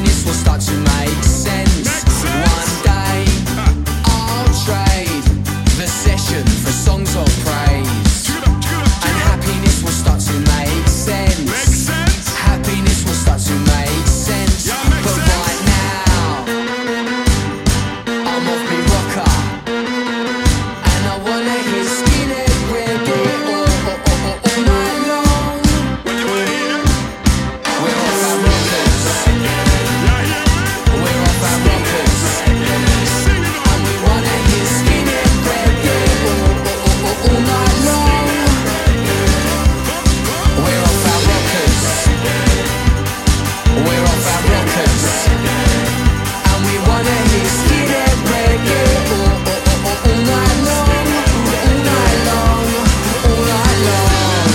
happiness will start to make sense. One day I'll trade the session for songs of praise, and happiness will start to make sense. Happiness will start to make sense. But right now I'm off me rocker, and I wanna hear skinhead reggae all night long. We're off our rockers. We're off our rockers, and we wanna hear skinhead reggae all night long. We're off our rockers. We're off our rockers, and we wanna hear skinhead reggae all night long, all night long, all night long.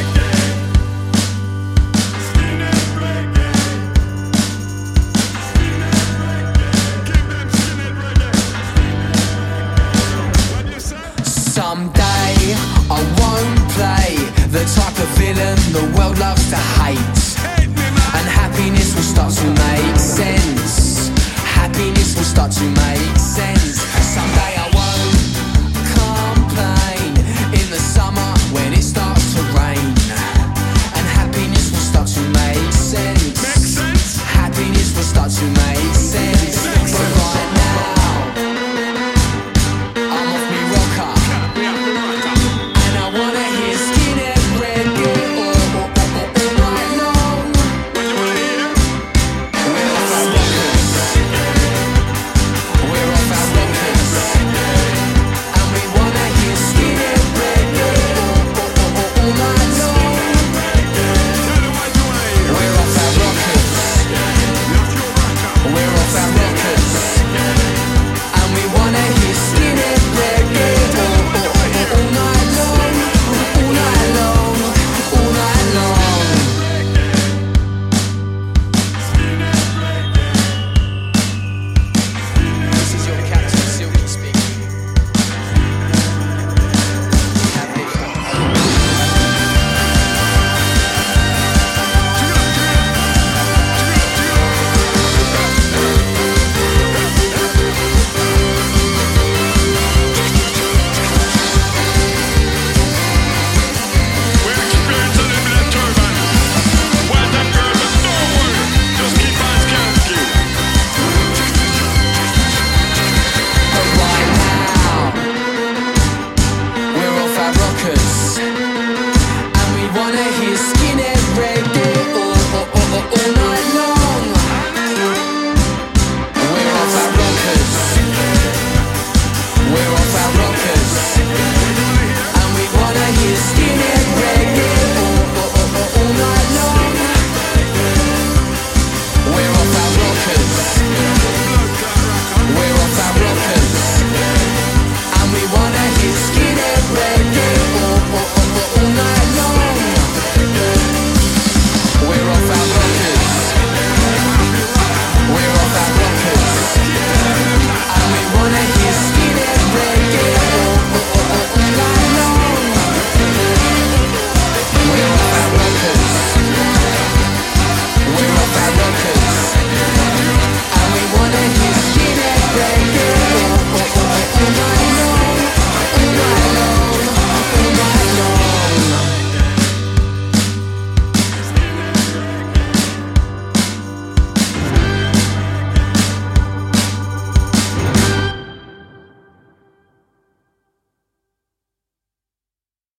Someday I won't play the type of villain the world loves to hate, and happiness will start to make sense. Happiness will start to make sense. Someday I won't complain in the summer when it starts to rain, and happiness will start to make sense. Happiness will start to make